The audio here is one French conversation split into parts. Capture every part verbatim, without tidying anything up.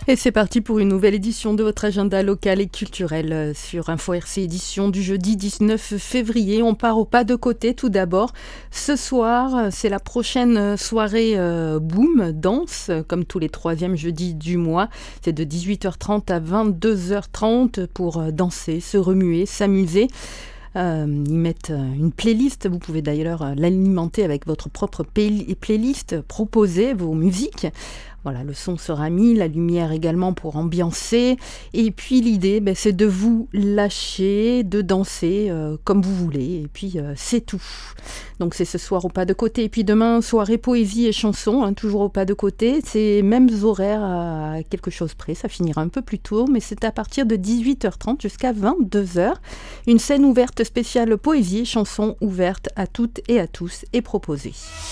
Et c'est parti pour une nouvelle édition de votre agenda local et culturel sur Info R C, édition du jeudi dix-neuf février. On part au pas de côté tout d'abord. Ce soir, c'est la prochaine soirée euh, Boom, danse, comme tous les troisièmes jeudis du mois. C'est de dix-huit heures trente à vingt-deux heures trente pour danser, se remuer, s'amuser. Euh, ils mettent une playlist, vous pouvez d'ailleurs l'alimenter avec votre propre play- playlist, proposer vos musiques. Voilà, le son sera mis, la lumière également pour ambiancer. Et puis l'idée, ben, c'est de vous lâcher, de danser euh, comme vous voulez. Et puis euh, c'est tout. Donc c'est ce soir au pas de côté. Et puis demain, soirée poésie et chanson, hein, toujours au pas de côté. C'est mêmes horaires à quelque chose près. Ça finira un peu plus tôt, mais c'est à partir de dix-huit heures trente jusqu'à vingt-deux heures. Une scène ouverte spéciale poésie et chanson ouverte à toutes et à tous et proposée.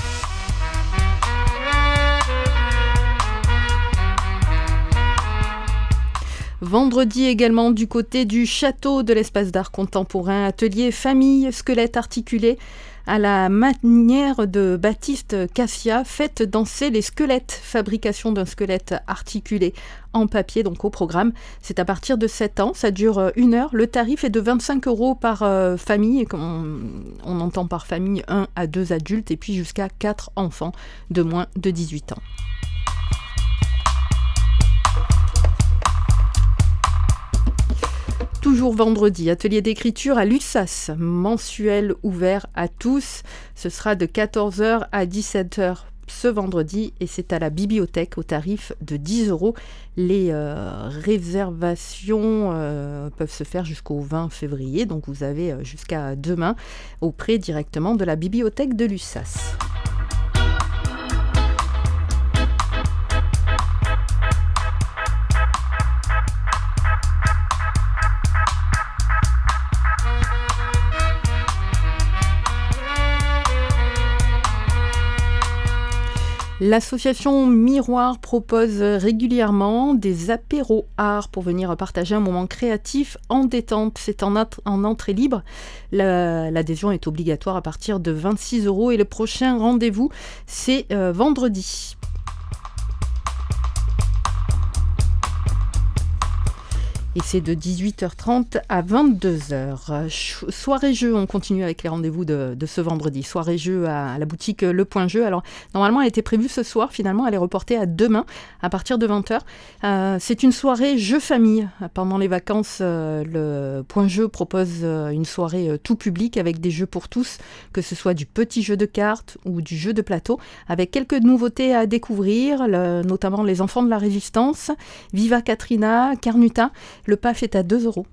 Vendredi également du côté du château de l'espace d'art contemporain, atelier famille, squelette articulé à la manière de Baptiste Cassia, faites danser les squelettes, fabrication d'un squelette articulé en papier, donc au programme. C'est à partir de sept ans, ça dure une heure. Le tarif est de vingt-cinq euros par euh, famille, et on, on entend par famille un à deux adultes et puis jusqu'à quatre enfants de moins de dix-huit ans. Toujours vendredi, atelier d'écriture à l'U S A S, mensuel ouvert à tous. Ce sera de quatorze heures à dix-sept heures ce vendredi et c'est à la bibliothèque au tarif de dix euros. Les euh, réservations euh, peuvent se faire jusqu'au vingt février, donc vous avez euh, jusqu'à demain auprès directement de la bibliothèque de l'U S A S. L'association Miroir propose régulièrement des apéros art pour venir partager un moment créatif en détente. C'est en, at- en entrée libre. La, l'adhésion est obligatoire à partir de vingt-six euros et le prochain rendez-vous, c'est euh, vendredi. Et c'est de dix-huit heures trente à vingt-deux heures. Soirée-jeu, on continue avec les rendez-vous de, de ce vendredi. Soirée-jeu à, à la boutique Le Point Jeu. Alors, normalement, elle était prévue ce soir. Finalement, elle est reportée à demain, à partir de vingt heures. Euh, c'est une soirée jeu famille. Pendant les vacances, euh, le Point Jeu propose euh, une soirée euh, tout public avec des jeux pour tous, que ce soit du petit jeu de cartes ou du jeu de plateau, avec quelques nouveautés à découvrir, le, notamment les enfants de la Résistance, Viva Katrina, Carnuta. Le P A F est à deux euros.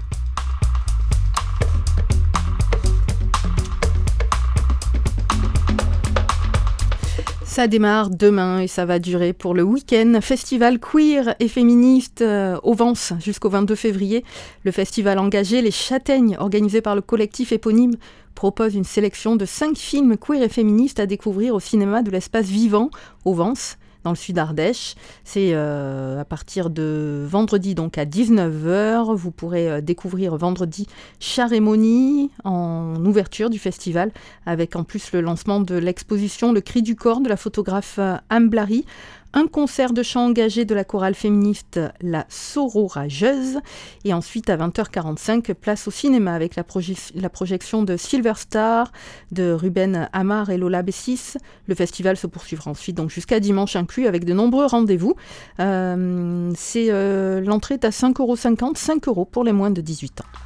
Ça démarre demain et ça va durer pour le week-end. Festival queer et féministe euh, au Vence jusqu'au vingt-deux février. Le festival engagé Les Châtaignes, organisé par le collectif éponyme, propose une sélection de cinq films queer et féministes à découvrir au cinéma de l'Espace Vivant au Vence, dans le sud Ardèche. C'est euh, à partir de vendredi, donc à dix-neuf heures. Vous pourrez euh, découvrir vendredi Charémonie en ouverture du festival, avec en plus le lancement de l'exposition Le Cri du corps de la photographe euh, Anne Blary. Un concert de chant engagé de la chorale féministe La Sororageuse. Et ensuite, à vingt heures quarante-cinq, place au cinéma avec la, proje- la projection de Silver Star, de Ruben Amar et Lola Bessis. Le festival se poursuivra ensuite donc jusqu'à dimanche inclus avec de nombreux rendez-vous. Euh, c'est, euh, l'entrée est à cinq euros cinquante, cinq euros pour les moins de dix-huit ans.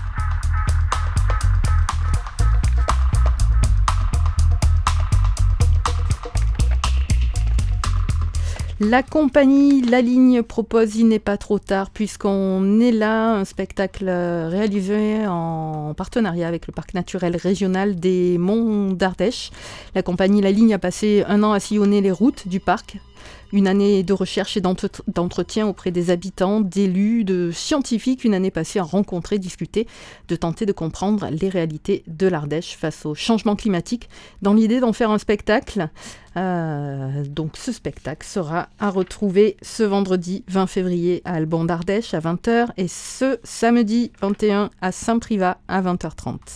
La compagnie La Ligne propose Il n'est pas trop tard puisqu'on est là, un spectacle réalisé en partenariat avec le parc naturel régional des Monts d'Ardèche. La compagnie La Ligne a passé un an à sillonner les routes du parc. Une année de recherche et d'entretien auprès des habitants, d'élus, de scientifiques. Une année passée à rencontrer, discuter, de tenter de comprendre les réalités de l'Ardèche face au changement climatique, dans l'idée d'en faire un spectacle. Euh, donc ce spectacle sera à retrouver ce vendredi vingt février à Alban d'Ardèche à vingt heures et ce samedi vingt et un à Saint-Privat à vingt heures trente.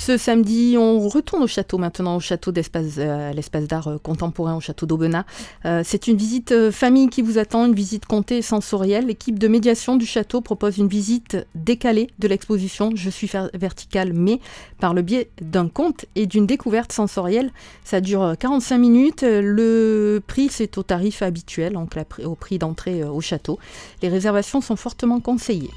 Ce samedi, on retourne au château maintenant, au château d'espace, euh, l'espace d'art euh, contemporain, au château d'Aubenas. Euh, c'est une visite euh, famille qui vous attend, une visite comptée et sensorielle. L'équipe de médiation du château propose une visite décalée de l'exposition « Je suis verticale, mais » par le biais d'un conte et d'une découverte sensorielle. Ça dure quarante-cinq minutes. Le prix, c'est au tarif habituel, donc la, au prix d'entrée euh, au château. Les réservations sont fortement conseillées.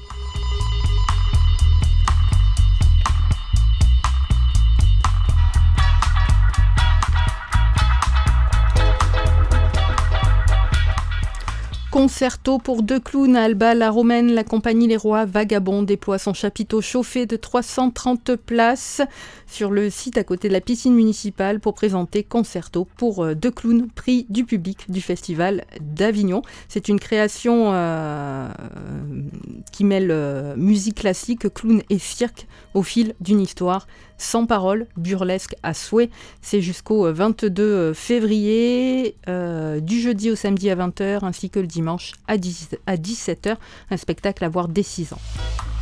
Concerto pour deux clowns à Alba, la Romaine, la compagnie Les Rois Vagabonds déploie son chapiteau chauffé de trois cent trente places sur le site à côté de la piscine municipale pour présenter Concerto pour deux clowns, prix du public du Festival d'Avignon. C'est une création euh, qui mêle euh, musique classique, clown et cirque au fil d'une histoire sans parole, burlesque à souhait. C'est jusqu'au vingt-deux février, euh, du jeudi au samedi à vingt heures, ainsi que le dimanche à, dix, à dix-sept heures. Un spectacle à voir dès six ans.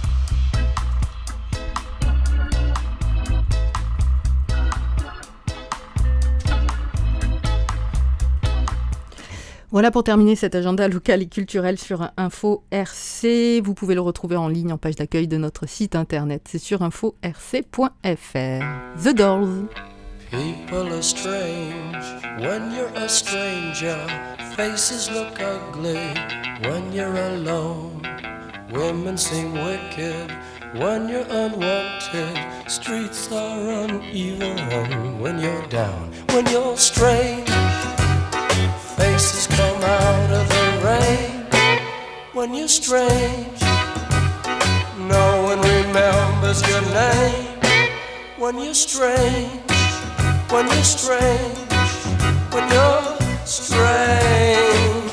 Voilà pour terminer cet agenda local et culturel sur Info R C. Vous pouvez le retrouver en ligne en page d'accueil de notre site internet. C'est sur info r c point f r. The Doors. People are strange when you're a stranger. Faces look ugly when you're alone. Women seem wicked when you're unwanted. Streets are uneven when you're down. When you're strange, faces come out of the rain. When you're strange, no one remembers your name. When you're strange, when you're strange, when you're strange.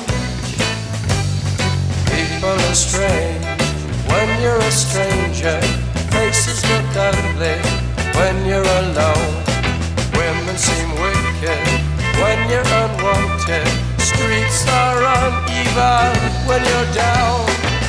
People are strange when you're a stranger. Faces look ugly when you're alone. Women seem wicked when you're unwanted. Streets are uneven when you're down.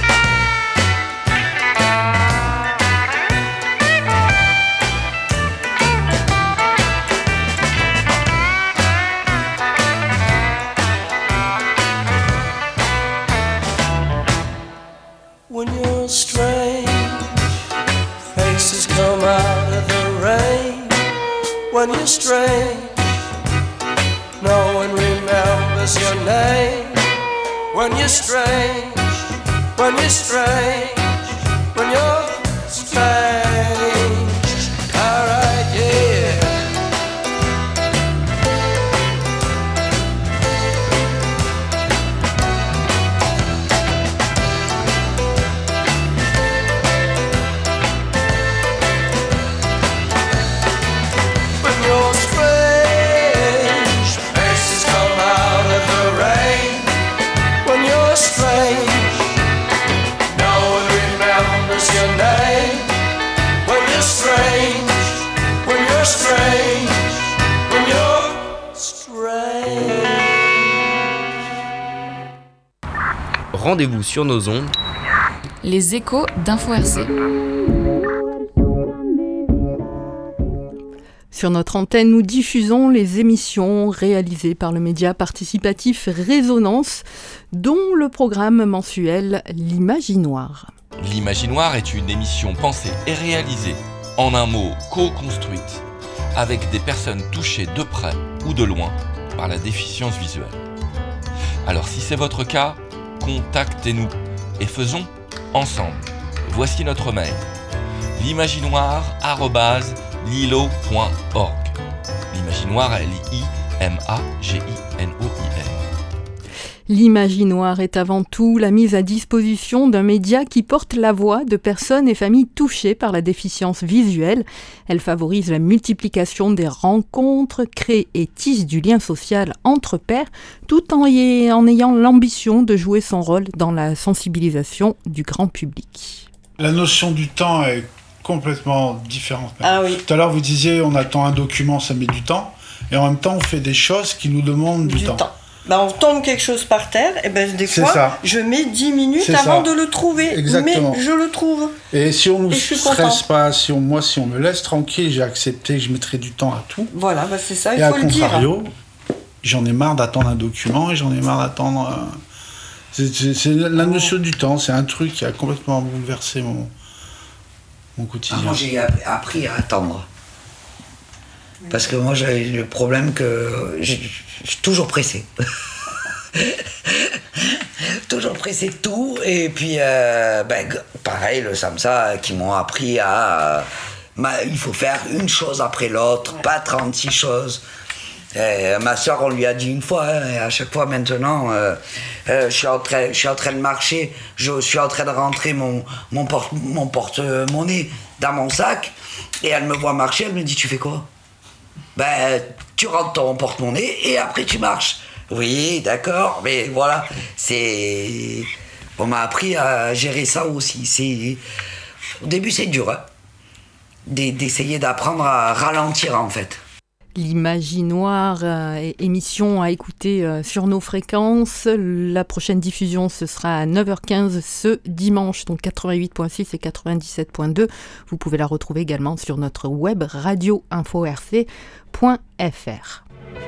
When you're strange, faces come out of the rain. When you're strange, no one remembers your name. When you're strange, when you're strange, when you're strange. Alright, yeah. When you're strange, faces come out of the rain. When you're strange, no one remembers your name. When you're strange, when you're strange, when you're strange. Rendez-vous sur nos ondes. Les échos d'Info R C. Sur notre antenne, nous diffusons les émissions réalisées par le média participatif Résonance, dont le programme mensuel L'Imaginoire. L'Imaginoire est une émission pensée et réalisée, en un mot co-construite, avec des personnes touchées de près ou de loin par la déficience visuelle. Alors si c'est votre cas, contactez-nous et faisons ensemble. Voici notre mail, l'imaginoire arobase lilo point org. L'Imaginoire, L I M A G I N O I R. L'Imaginoire est avant tout la mise à disposition d'un média qui porte la voix de personnes et familles touchées par la déficience visuelle. Elle favorise la multiplication des rencontres, crée et tisse du lien social entre pairs, tout en, y- en ayant l'ambition de jouer son rôle dans la sensibilisation du grand public. La notion du temps est complètement différente. Ah oui. Tout à l'heure, vous disiez, on attend un document, ça met du temps. Et en même temps, on fait des choses qui nous demandent du, Du temps. temps. bah, on tombe quelque chose par terre, et ben des C'est fois, ça. je mets dix minutes C'est avant ça. de le trouver. Exactement. Mais je le trouve. Et si on nous Et je suis stresse contente. pas, si on, moi, si on me laisse tranquille, j'ai accepté que je mettrai du temps à tout. Voilà, bah, c'est ça, il Et à faut le dire. contrario, j'en ai marre d'attendre un document et j'en ai marre d'attendre. euh, C'est, c'est- c'est la notion du temps, c'est un truc qui a complètement bouleversé mon, mon Ah, quotidien. moi, j'ai app- appris à attendre. Parce que moi, j'avais le problème que je je suis toujours pressé. toujours pressé de tout. Et puis, euh, ben, g- pareil, le SAMSA, qui m'ont appris à... euh, ma- il faut faire une chose après l'autre, pas trente-six choses. Et ma soeur, on lui a dit une fois, hein, et à chaque fois maintenant, euh, euh, je, suis en train, je suis en train de marcher, je suis en train de rentrer mon, mon, porte, mon porte-monnaie dans mon sac, et elle me voit marcher, elle me dit, tu fais quoi? Ben, tu rentres ton porte-monnaie et après tu marches. Oui, d'accord, mais voilà, c'est... On m'a appris à gérer ça aussi. C'est... Au début, c'est dur, hein, d'e- d'essayer d'apprendre à ralentir, en fait. L'Imaginoire, euh, émission à écouter euh, sur nos fréquences. La prochaine diffusion, ce sera à neuf heures quinze ce dimanche, donc quatre-vingt-huit virgule six et quatre-vingt-dix-sept virgule deux. Vous pouvez la retrouver également sur notre web radio info r c point f r.